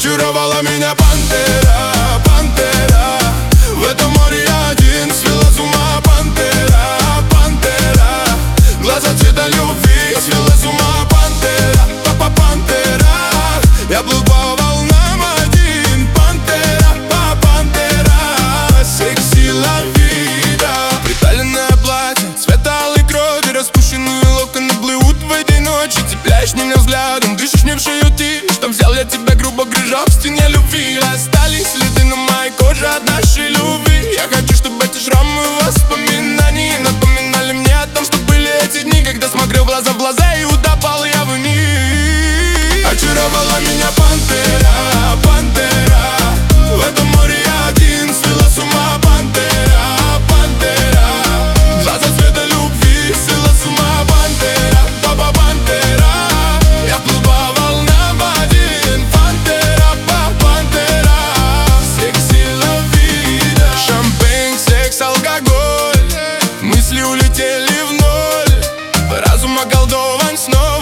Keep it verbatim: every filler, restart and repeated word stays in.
Очаровала меня пантера, пантера. В этом море я один, свела с ума пантера, пантера. Глаза цвета любви, свела с ума пантера, папа пантера. Я плыл по волнам один, пантера, па пантера. Секси ла вида. Приталенное платье, цвета алой крови, распущенные локоны плывут в этой ночи. Цепляешь меня взглядом, дышишь мне в шею ты. Что взял я тебя грубо, грыжок в стене любви. Остались следы на моей коже от нашей любви. Я хочу, чтобы эти шрамы воспоминаний напоминали мне о том, что были эти дни, когда смотрел глаза в глаза и утопал я в них. Очаровала меня пантера, пантера. В этом море я один, свела с ума пантера, пантера. Глаза цвета любви, свела с ума пантера, папа пантера. Я плыл по волнам один, пантера, папа пантера. Секси ла вида. Шампейн, секс, алкоголь. Мысли улетели в ноль, разум околдован снова.